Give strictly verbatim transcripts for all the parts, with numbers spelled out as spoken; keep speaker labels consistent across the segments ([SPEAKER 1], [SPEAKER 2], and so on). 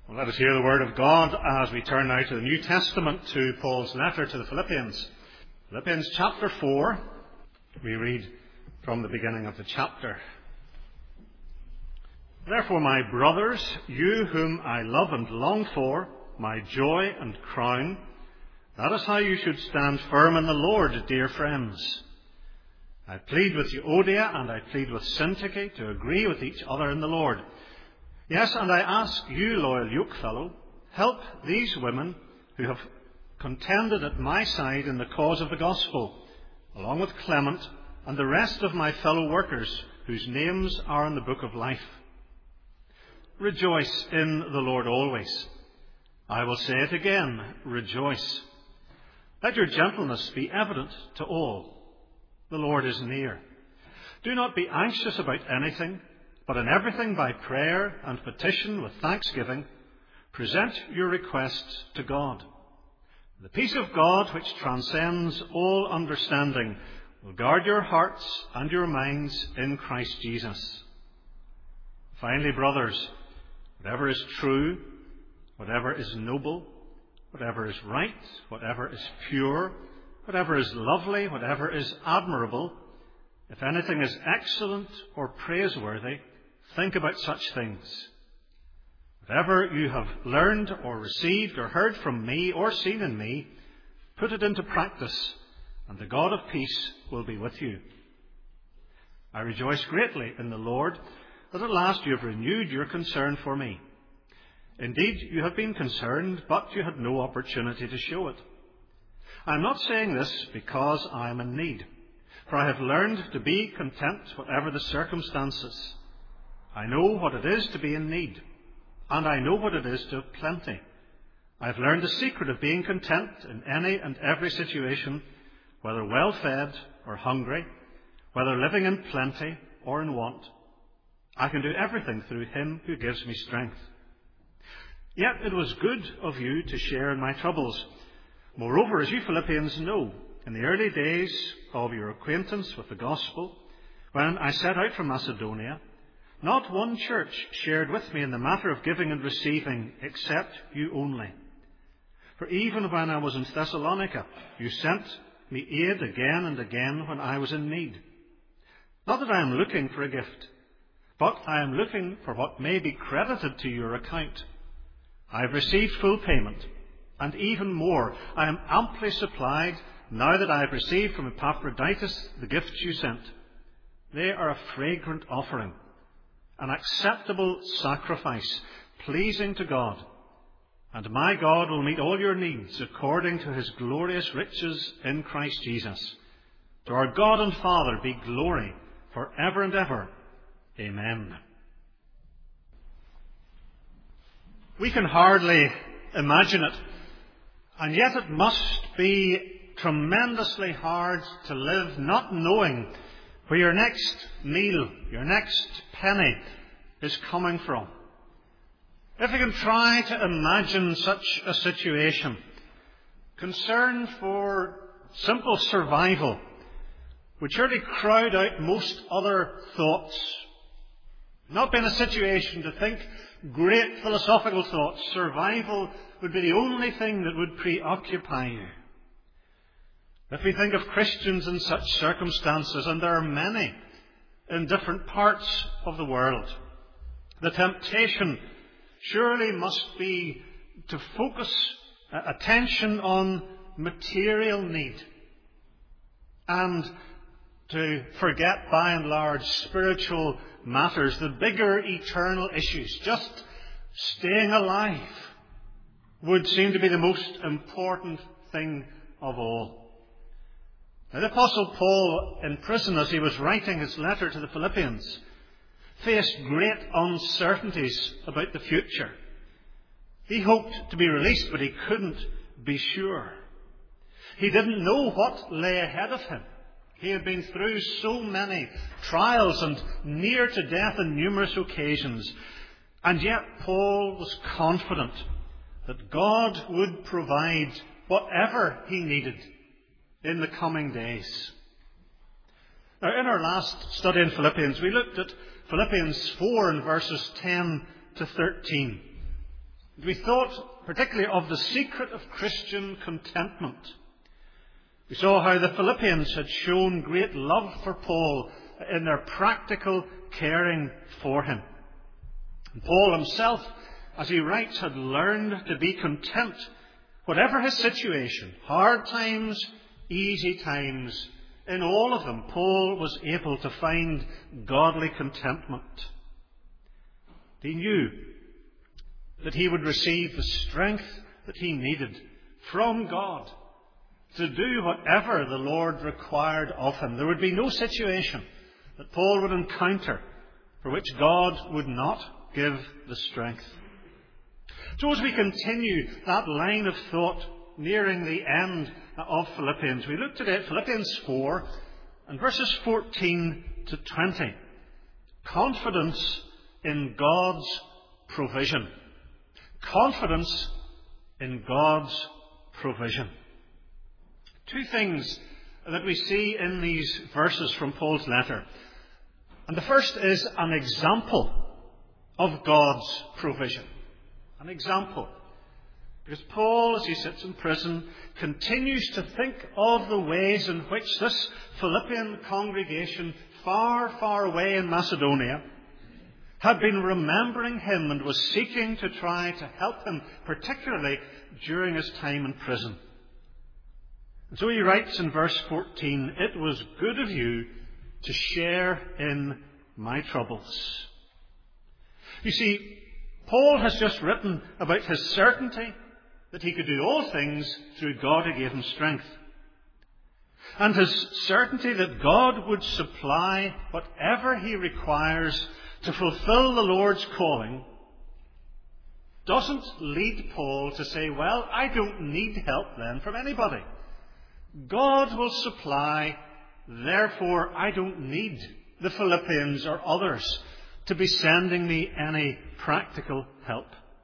[SPEAKER 1] Well, let us hear the word of God as we turn now to the New Testament, to Paul's letter to the Philippians. Philippians chapter four, we read from the beginning of the chapter. Therefore, my brothers, you whom I love and long for, my joy and crown, that is how you should stand firm in the Lord, dear friends. I plead with Euodia and I plead with Syntyche to agree with each other in the Lord. Yes, and I ask you, loyal yokefellow, help these women who have contended at my side in the cause of the gospel, along with Clement and the rest of my fellow workers whose names are in the book of life. Rejoice in the Lord always. I will say it again, rejoice. Let your gentleness be evident to all. The Lord is near. Do not be anxious about anything, but in everything by prayer and petition with thanksgiving, present your requests to God. The peace of God, which transcends all understanding, will guard your hearts and your minds in Christ Jesus. Finally, brothers, whatever is true, whatever is noble, whatever is right, whatever is pure, whatever is lovely, whatever is admirable, if anything is excellent or praiseworthy, think about such things. Whatever you have learned or received or heard from me or seen in me, put it into practice, and the God of peace will be with you. I rejoice greatly in the Lord that at last you have renewed your concern for me. Indeed, you have been concerned, but you had no opportunity to show it. I am not saying this because I am in need, for I have learned to be content whatever the circumstances. I know what it is to be in need, and I know what it is to have plenty. I have learned the secret of being content in any and every situation, whether well-fed or hungry, whether living in plenty or in want. I can do everything through him who gives me strength. Yet it was good of you to share in my troubles. Moreover, as you Philippians know, in the early days of your acquaintance with the gospel, when I set out from Macedonia, not one church shared with me in the matter of giving and receiving, except you only. For even when I was in Thessalonica, you sent me aid again and again when I was in need. Not that I am looking for a gift, but I am looking for what may be credited to your account. I have received full payment, and even more, I am amply supplied now that I have received from Epaphroditus the gifts you sent. They are a fragrant offering, an acceptable sacrifice, pleasing to God. And my God will meet all your needs according to his glorious riches in Christ Jesus. To our God and Father be glory for ever and ever. Amen. We can hardly imagine it, and yet it must be tremendously hard to live not knowing where your next meal, your next penny is coming from. If we can try to imagine such a situation, concern for simple survival would surely crowd out most other thoughts. Not be in a situation to think great philosophical thoughts. Survival would be the only thing that would preoccupy you. If we think of Christians in such circumstances, and there are many in different parts of the world, the temptation surely must be to focus attention on material need and to forget by and large spiritual matters, the bigger eternal issues. Just staying alive would seem to be the most important thing of all. Now, the Apostle Paul, in prison as he was writing his letter to the Philippians, faced great uncertainties about the future. He hoped to be released, but he couldn't be sure. He didn't know what lay ahead of him. He had been through so many trials and near to death on numerous occasions. And yet Paul was confident that God would provide whatever he needed in the coming days. Now, in our last study in Philippians, we looked at Philippians four and verses ten to thirteen. We thought particularly of the secret of Christian contentment. We saw how the Philippians had shown great love for Paul in their practical caring for him. And Paul himself, as he writes, had learned to be content, whatever his situation, hard times, easy times. In all of them, Paul was able to find godly contentment. He knew that he would receive the strength that he needed from God to do whatever the Lord required of him. There would be no situation that Paul would encounter for which God would not give the strength. So as we continue that line of thought nearing the end of Philippians, we look today at Philippians four and verses fourteen to twenty. Confidence in God's provision. Confidence in God's provision. Two things that we see in these verses from Paul's letter. And the first is an example of God's provision. An example. Because Paul, as he sits in prison, continues to think of the ways in which this Philippian congregation, far, far away in Macedonia, had been remembering him and was seeking to try to help him, particularly during his time in prison. And so he writes in verse fourteen, "It was good of you to share in my troubles." You see, Paul has just written about his certainty that he could do all things through God who gave him strength. And his certainty that God would supply whatever he requires to fulfill the Lord's calling doesn't lead Paul to say, well, I don't need help then from anybody. God will supply, therefore I don't need the Philippians or others to be sending me any practical help.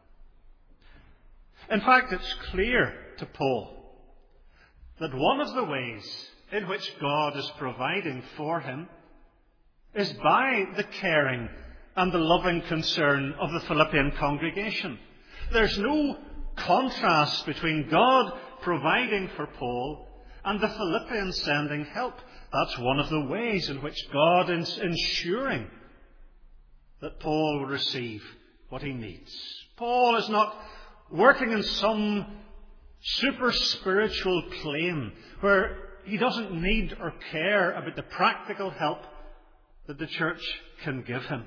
[SPEAKER 1] In fact, it's clear to Paul that one of the ways in which God is providing for him is by the caring and the loving concern of the Philippian congregation. There's no contrast between God providing for Paul and the Philippians sending help. That's one of the ways in which God is ensuring that Paul will receive what he needs. Paul is not working in some super spiritual plane where he doesn't need or care about the practical help that the church can give him.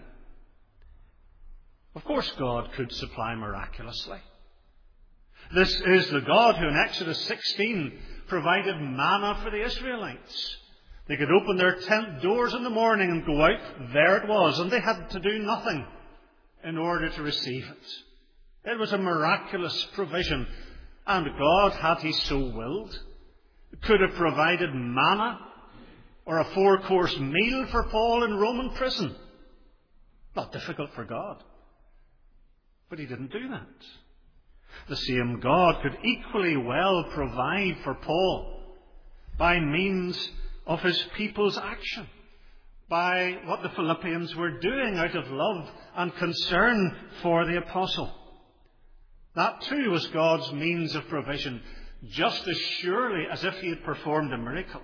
[SPEAKER 1] Of course, God could supply miraculously. This is the God who in Exodus sixteen provided manna for the Israelites. They could open their tent doors in the morning and go out. There it was. And they had to do nothing in order to receive it. It was a miraculous provision. And God, had he so willed, could have provided manna or a four-course meal for Paul in Roman prison. Not difficult for God. But he didn't do that. The same God could equally well provide for Paul by means of his people's action, by what the Philippians were doing out of love and concern for the apostle. That too was God's means of provision, just as surely as if he had performed a miracle.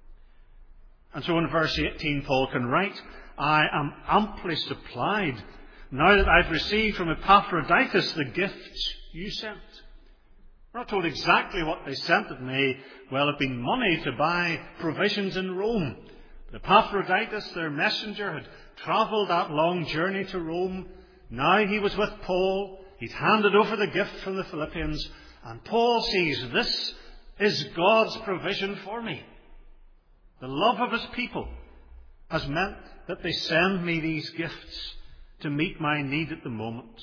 [SPEAKER 1] And so in verse eighteen, Paul can write, "I am amply supplied now that I've received from Epaphroditus the gifts you sent." We're not told exactly what they sent. It may well have been money to buy provisions in Rome. But Epaphroditus, their messenger, had travelled that long journey to Rome. Now he was with Paul. He'd handed over the gift from the Philippians. And Paul sees, this is God's provision for me. The love of his people has meant that they send me these gifts to meet my need at the moment.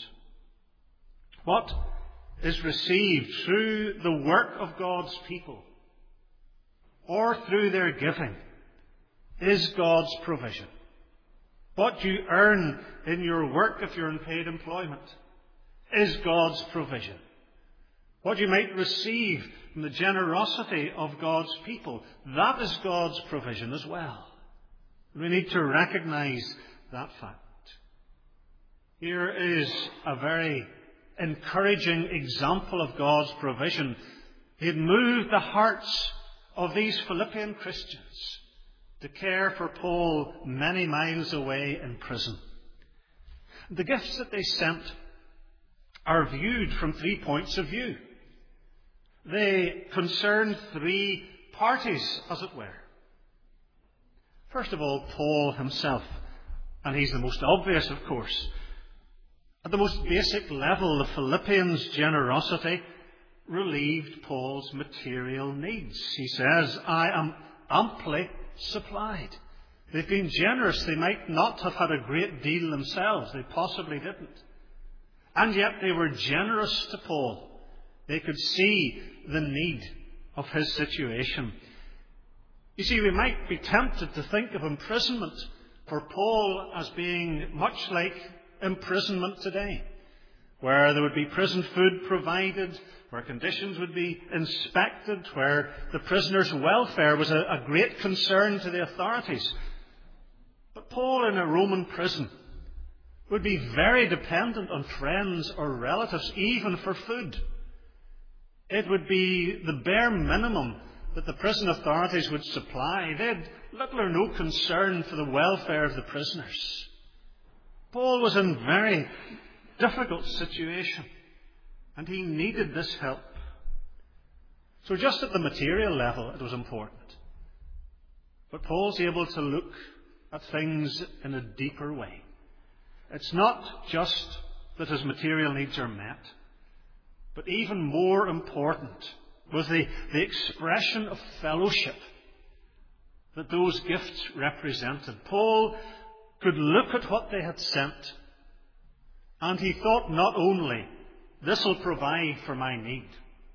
[SPEAKER 1] What is received through the work of God's people or through their giving is God's provision. What you earn in your work if you're in paid employment is God's provision. What you might receive from the generosity of God's people, that is God's provision as well. We need to recognize that fact. Here is a very encouraging example of God's provision, he had moved the hearts of these Philippian Christians to care for Paul many miles away in prison. The gifts that they sent are viewed from three points of view. They concern three parties, as it were. First of all, Paul himself, and he's the most obvious, of course. At the most basic level, the Philippians' generosity relieved Paul's material needs. He says, I am amply supplied. They've been generous. They might not have had a great deal themselves. They possibly didn't. And yet they were generous to Paul. They could see the need of his situation. You see, we might be tempted to think of imprisonment for Paul as being much like imprisonment today, where there would be prison food provided, where conditions would be inspected, where the prisoner's welfare was a, a great concern to the authorities. But Paul in a Roman prison would be very dependent on friends or relatives, even for food. It would be the bare minimum that the prison authorities would supply. They had little or no concern for the welfare of the prisoners. Paul was in a very difficult situation, and he needed this help. So just at the material level, it was important. But Paul's able to look at things in a deeper way. It's not just that his material needs are met, but even more important was the, the expression of fellowship that those gifts represented. Paul could look at what they had sent, and he thought not only, this will provide for my need,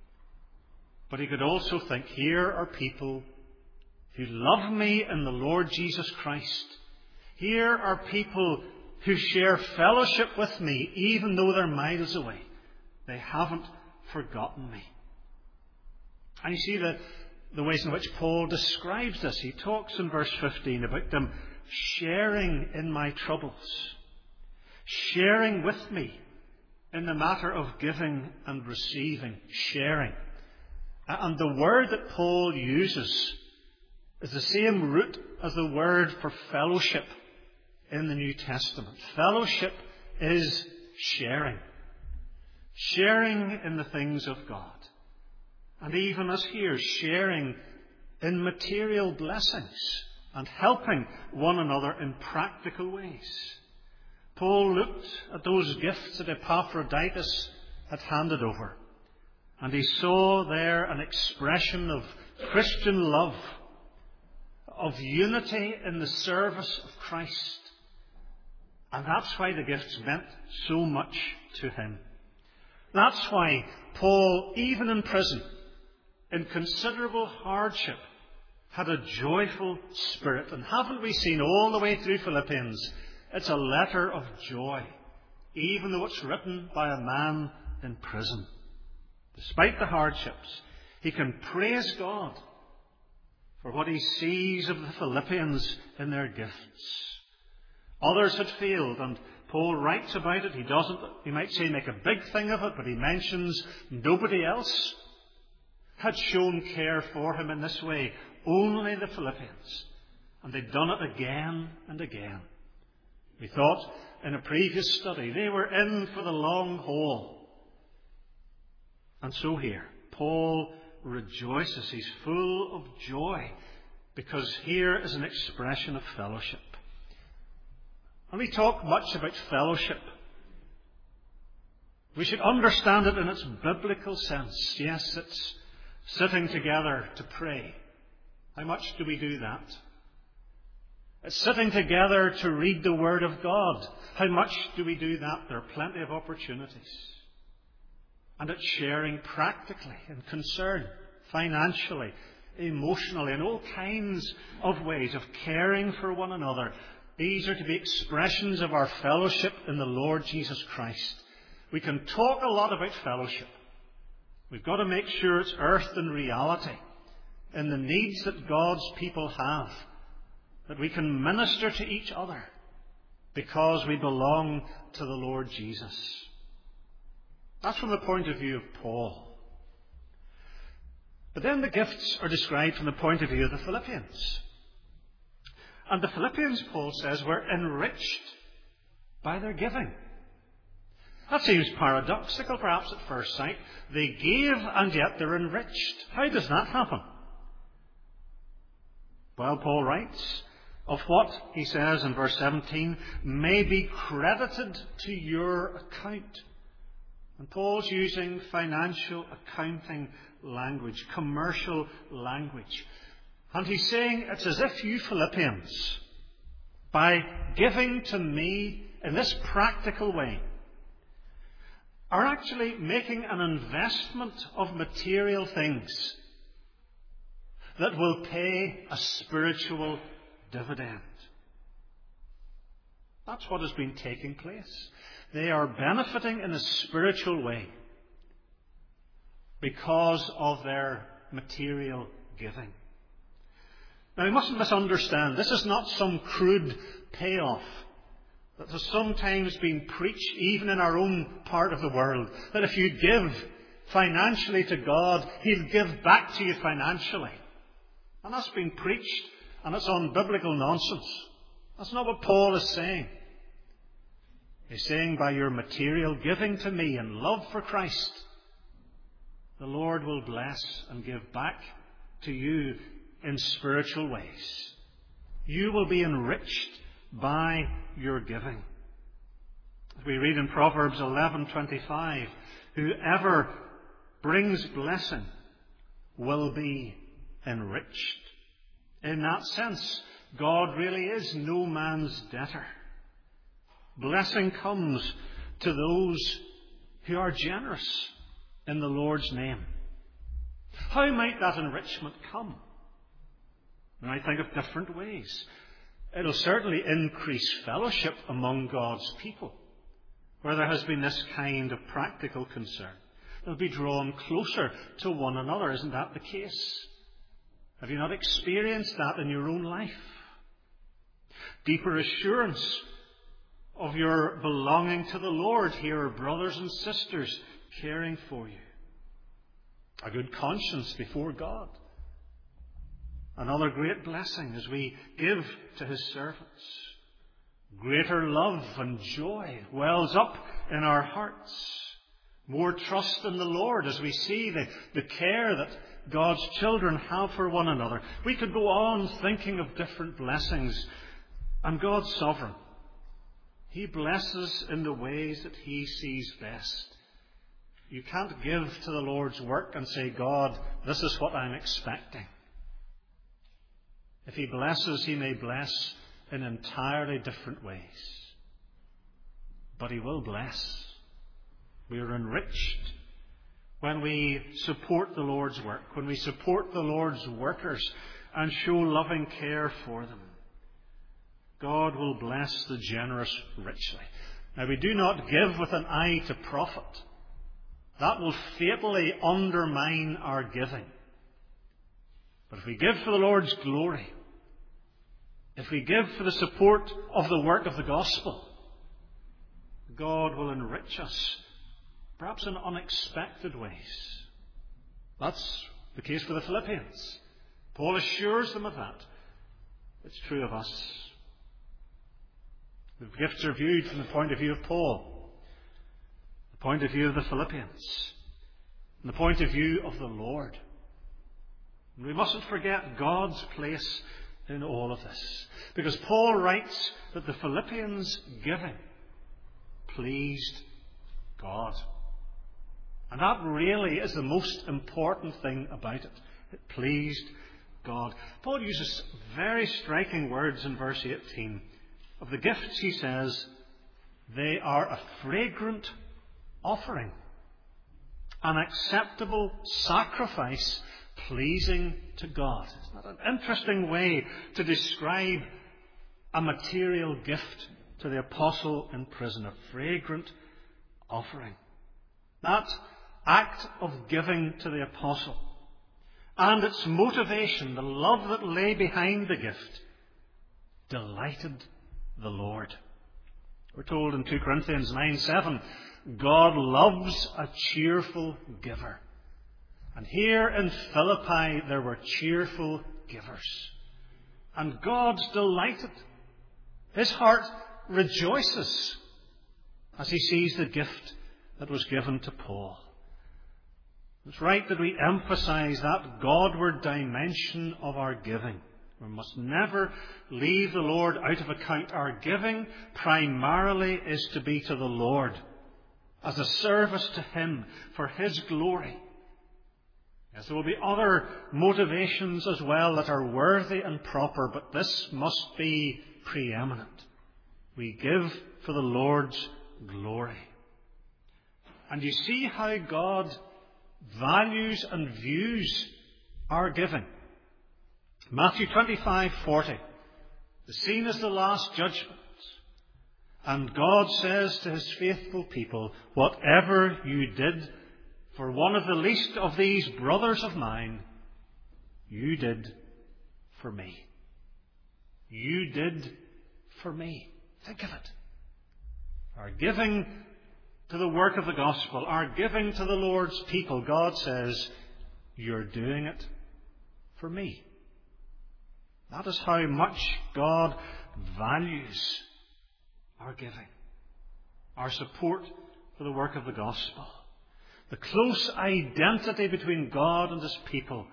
[SPEAKER 1] but he could also think, here are people who love me in the Lord Jesus Christ. Here are people who share fellowship with me, even though they're miles away. They haven't forgotten me. And you see the, the ways in which Paul describes this. He talks in verse fifteen about them sharing in my troubles, sharing with me in the matter of giving and receiving, sharing. And the word that Paul uses is the same root as the word for fellowship in the New Testament. Fellowship is sharing. Sharing in the things of God. And even as here, sharing in material blessings and helping one another in practical ways. Paul looked at those gifts that Epaphroditus had handed over, and he saw there an expression of Christian love, of unity in the service of Christ. And that's why the gifts meant so much to him. That's why Paul, even in prison, in considerable hardship, had a joyful spirit. And haven't we seen all the way through Philippians, it's a letter of joy, even though it's written by a man in prison. Despite the hardships, he can praise God for what he sees of the Philippians in their gifts. Others had failed, and Paul writes about it. He doesn't, he might say, make a big thing of it, but he mentions nobody else had shown care for him in this way. Only the Philippians. And they'd done it again and again. We thought in a previous study they were in for the long haul. And so here, Paul rejoices. He's full of joy because here is an expression of fellowship. And we talk much about fellowship. We should understand it in its biblical sense. Yes, it's sitting together to pray. How much do we do that? It's sitting together to read the Word of God. How much do we do that? There are plenty of opportunities. And it's sharing practically in concern, financially, emotionally, in all kinds of ways of caring for one another. These are to be expressions of our fellowship in the Lord Jesus Christ. We can talk a lot about fellowship. We've got to make sure it's earthed in reality, in the needs that God's people have, that we can minister to each other because we belong to the Lord Jesus. That's from the point of view of Paul. But then the gifts are described from the point of view of the Philippians. And the Philippians, Paul says, were enriched by their giving. That seems paradoxical, perhaps, at first sight. They gave, and yet they're enriched. How does that happen? Well, Paul writes of what, he says in verse seventeen, may be credited to your account. And Paul's using financial accounting language, commercial language. And he's saying it's as if you Philippians, by giving to me in this practical way, are actually making an investment of material things that will pay a spiritual dividend. That's what has been taking place. They are benefiting in a spiritual way because of their material giving. Now, we mustn't misunderstand. This is not some crude payoff that has sometimes been preached even in our own part of the world, that if you give financially to God, He'll give back to you financially. And that's been preached, and it's unbiblical nonsense. That's not what Paul is saying. He's saying by your material giving to me and love for Christ, the Lord will bless and give back to you in spiritual ways. You will be enriched by your giving. We read in Proverbs eleven twenty-five, whoever brings blessing will be enriched. In that sense, God really is no man's debtor. Blessing comes to those who are generous in the Lord's name. How might that enrichment come? And I think of different ways. It'll certainly increase fellowship among God's people, where there has been this kind of practical concern. They'll be drawn closer to one another. Isn't that the case? Have you not experienced that in your own life? Deeper assurance of your belonging to the Lord. Here are brothers and sisters caring for you. A good conscience before God. Another great blessing as we give to His servants. Greater love and joy wells up in our hearts. More trust in the Lord as we see the, the care that God's children have for one another. We could go on thinking of different blessings. And God's sovereign. He blesses in the ways that He sees best. You can't give to the Lord's work and say, God, this is what I'm expecting. If He blesses, He may bless in entirely different ways. But He will bless. We are enriched when we support the Lord's work, when we support the Lord's workers and show loving care for them. God will bless the generous richly. Now, we do not give with an eye to profit. That will fatally undermine our giving. But if we give for the Lord's glory, if we give for the support of the work of the gospel, God will enrich us, perhaps in unexpected ways. That's the case for the Philippians. Paul assures them of that. It's true of us. The gifts are viewed from the point of view of Paul, the point of view of the Philippians, and the point of view of the Lord. And we mustn't forget God's place in all of this. Because Paul writes that the Philippians' giving pleased God. And that really is the most important thing about it. It pleased God. Paul uses very striking words in verse eighteen. Of the gifts, he says, they are a fragrant offering, an acceptable sacrifice pleasing to God. Isn't that an interesting way to describe a material gift to the apostle in prison? A fragrant offering. That act of giving to the apostle and its motivation, the love that lay behind the gift, delighted the Lord. We're told in two Corinthians nine seven, God loves a cheerful giver. And here in Philippi there were cheerful givers. And God's delighted. His heart rejoices as he sees the gift that was given to Paul. It's right that we emphasize that Godward dimension of our giving. We must never leave the Lord out of account. Our giving primarily is to be to the Lord, as a service to Him for His glory. Yes, there will be other motivations as well that are worthy and proper, but this must be preeminent. We give for the Lord's glory. And you see how God values and views our giving. Matthew twenty-five forty. The scene is the last judgment. And God says to His faithful people, whatever you did for one of the least of these brothers of mine, you did for me. You did for me. Think of it. Our giving to the work of the gospel, our giving to the Lord's people, God says, you're doing it for me. That is how much God values our giving, our support for the work of the gospel. The close identity between God and His people.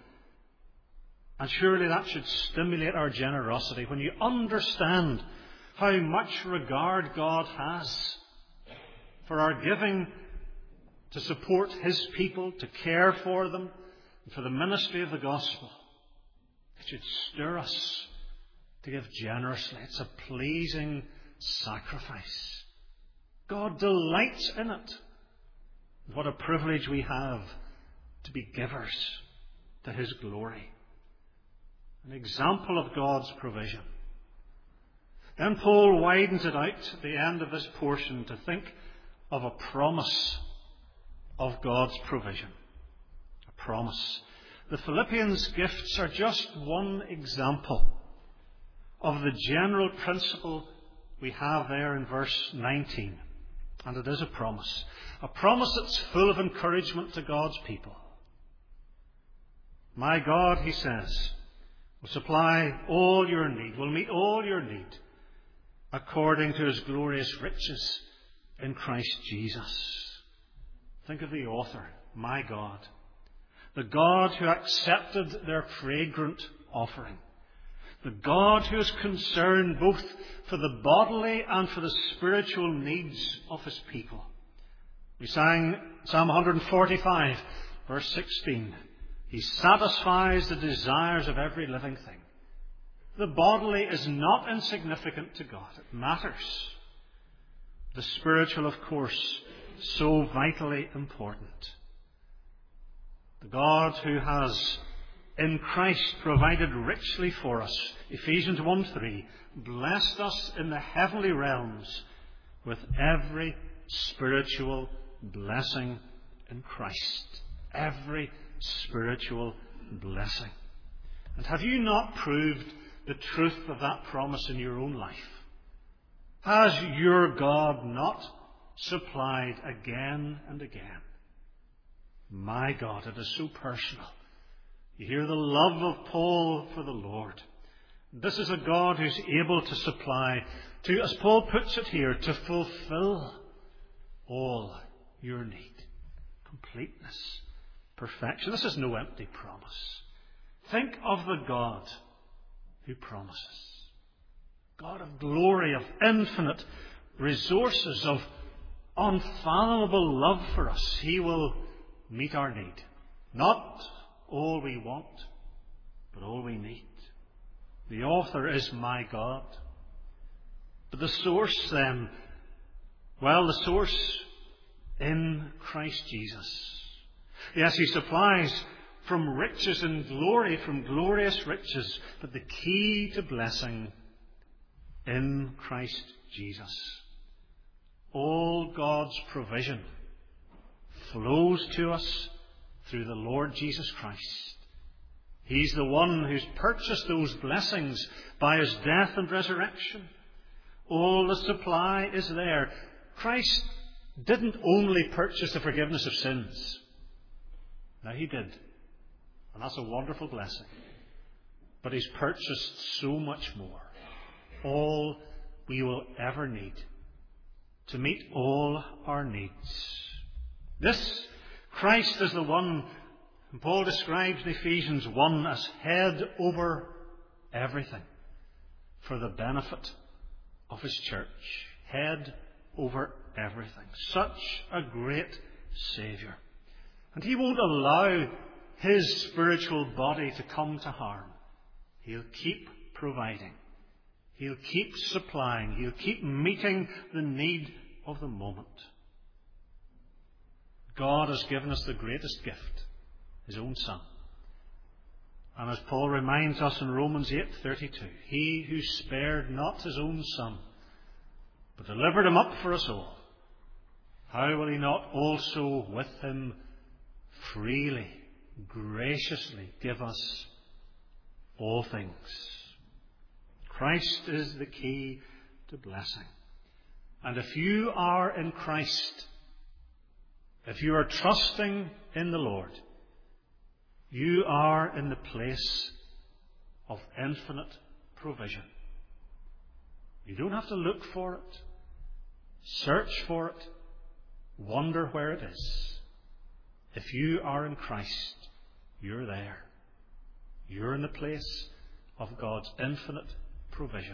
[SPEAKER 1] And surely that should stimulate our generosity when you understand how much regard God has for our giving to support His people, to care for them, and for the ministry of the gospel. It should stir us to give generously. It's a pleasing sacrifice. God delights in it. What a privilege we have to be givers to His glory. An example of God's provision. Then Paul widens it out at the end of this portion to think of a promise of God's provision. A promise. The Philippians' gifts are just one example of the general principle we have there in verse nineteen. And it is a promise. A promise that's full of encouragement to God's people. My God, He says, will supply all your need, will meet all your need, according to His glorious riches in Christ Jesus. Think of the author, my God. The God who accepted their fragrant offering. The God who is concerned both for the bodily and for the spiritual needs of His people. We sang Psalm one forty-five, verse sixteen. He satisfies the desires of every living thing. The bodily is not insignificant to God. It matters. The spiritual, of course, so vitally important. The God who has in Christ provided richly for us, Ephesians one three, blessed us in the heavenly realms with every spiritual blessing in Christ. Every spiritual blessing. And have you not proved the truth of that promise in your own life? Has your God not supplied again and again? My God, it is so personal. You hear the love of Paul for the Lord. This is a God who's able to supply, to, as Paul puts it here, to fulfill all your need. Completeness, perfection. This is no empty promise. Think of the God who promises. God of glory, of infinite resources, of unfathomable love for us. He will meet our need. Not all we want, but all we need. The author is my God. But the source then, well, the source in Christ Jesus. Yes, He supplies from riches and glory, from glorious riches, but the key to blessing in Christ Jesus. All God's provision flows to us through the Lord Jesus Christ. He's the one who's purchased those blessings by His death and resurrection. All the supply is there. Christ didn't only purchase the forgiveness of sins. Now, he did. And that's a wonderful blessing. But he's purchased so much more. All we will ever need to meet all our needs. This Christ is the one Paul describes in Ephesians one as head over everything for the benefit of his church. Head over everything. Such a great Saviour. And he won't allow his spiritual body to come to harm. He'll keep providing. He'll keep supplying. He'll keep meeting the need of the moment. God has given us the greatest gift, his own Son. And as Paul reminds us in Romans eight thirty-two, he who spared not his own Son, but delivered him up for us all, how will he not also with him freely, graciously give us all things? Christ is the key to blessing. And if you are in Christ, if you are trusting in the Lord, you are in the place of infinite provision. You don't have to look for it, search for it, wonder where it is. If you are in Christ, you're there. You're in the place of God's infinite provision.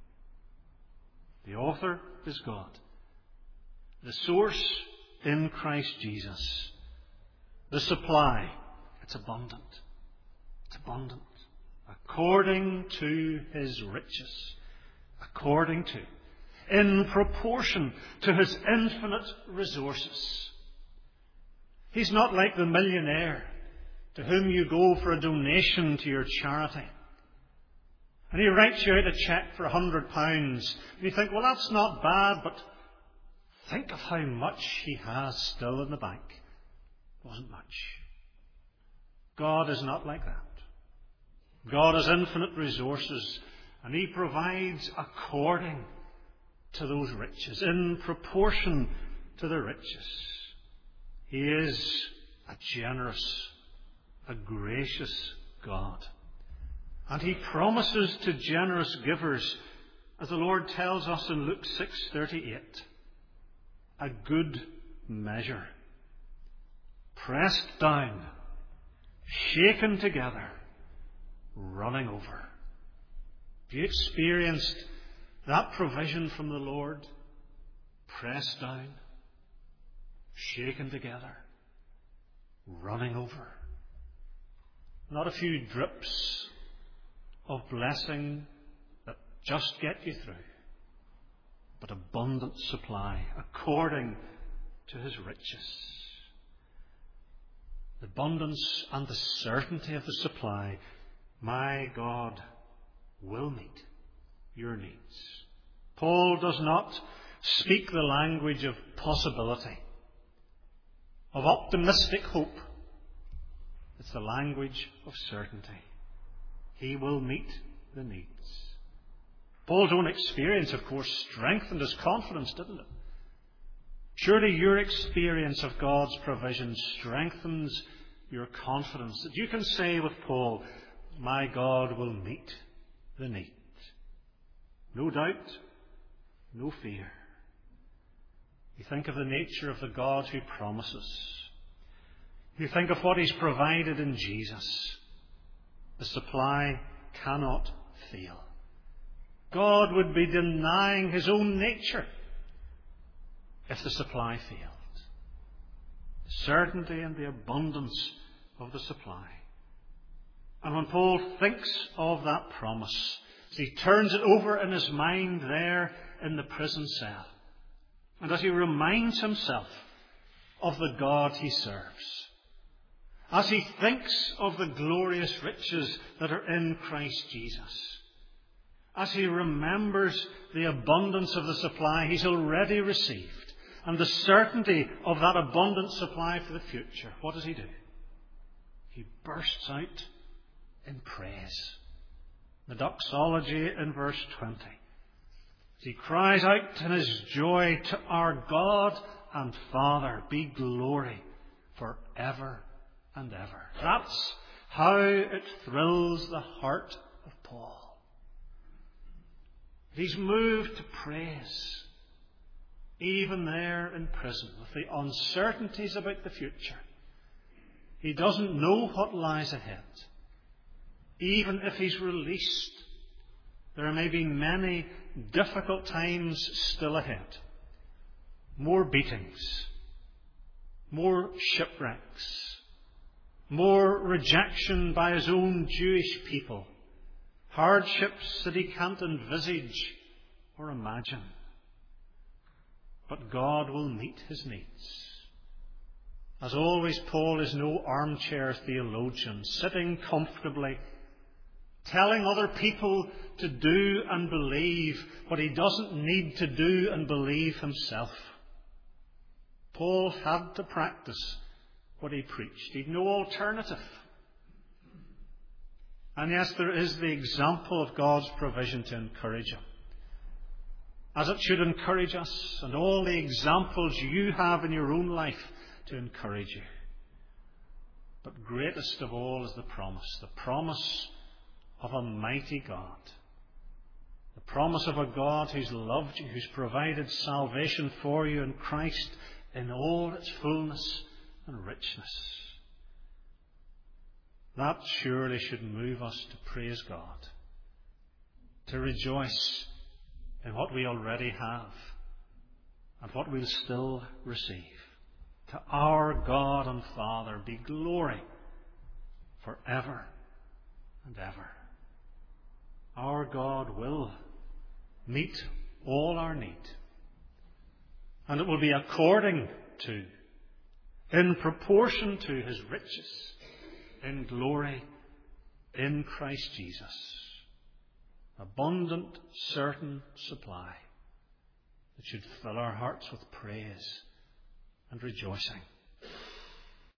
[SPEAKER 1] The author is God. The source in Christ Jesus. The supply, it's abundant. It's abundant. According to his riches. According to. In proportion to his infinite resources. He's not like the millionaire to whom you go for a donation to your charity. And he writes you out a cheque for a hundred pounds. And you think, well, that's not bad, but think of how much he has still in the bank. It wasn't much. God is not like that. God has infinite resources, and he provides according to those riches, in proportion to the riches. He is a generous, a gracious God. And he promises to generous givers, as the Lord tells us in Luke six thirty-eight, a good measure, pressed down, shaken together, running over. Have you experienced that provision from the Lord? Pressed down, shaken together, running over. Not a few drips of blessing that just get you through, but abundant supply according to his riches. The abundance and the certainty of the supply, my God will meet your needs. Paul does not speak the language of possibility, of optimistic hope. It's the language of certainty. He will meet the needs. Paul's own experience, of course, strengthened his confidence, didn't it? Surely your experience of God's provision strengthens your confidence that you can say with Paul, my God will meet the need. No doubt, no fear. You think of the nature of the God who promises. You think of what he's provided in Jesus. The supply cannot fail. God would be denying his own nature if the supply failed. The certainty and the abundance of the supply. And when Paul thinks of that promise, as he turns it over in his mind there in the prison cell, and as he reminds himself of the God he serves, as he thinks of the glorious riches that are in Christ Jesus, as he remembers the abundance of the supply he's already received, and the certainty of that abundant supply for the future, what does he do? He bursts out in praise. The doxology in verse twenty. As he cries out in his joy, to our God and Father be glory for ever and ever. That's how it thrills the heart of Paul. He's moved to praise, even there in prison, with the uncertainties about the future. He doesn't know what lies ahead. Even if he's released, there may be many difficult times still ahead. More beatings, more shipwrecks, more rejection by his own Jewish people, hardships that he can't envisage or imagine. But God will meet his needs. As always, Paul is no armchair theologian, sitting comfortably, telling other people to do and believe what he doesn't need to do and believe himself. Paul had to practice what he preached. He'd no alternative. And yes, there is the example of God's provision to encourage him, as it should encourage us, and all the examples you have in your own life to encourage you. But greatest of all is the promise, the promise of a mighty God, the promise of a God who's loved you, who's provided salvation for you in Christ in all its fullness and richness. That surely should move us to praise God, to rejoice in what we already have and what we'll still receive. To our God and Father be glory forever and ever. Our God will meet all our need, and it will be according to, in proportion to his riches in glory in Christ Jesus. Abundant, certain supply that should fill our hearts with praise and rejoicing.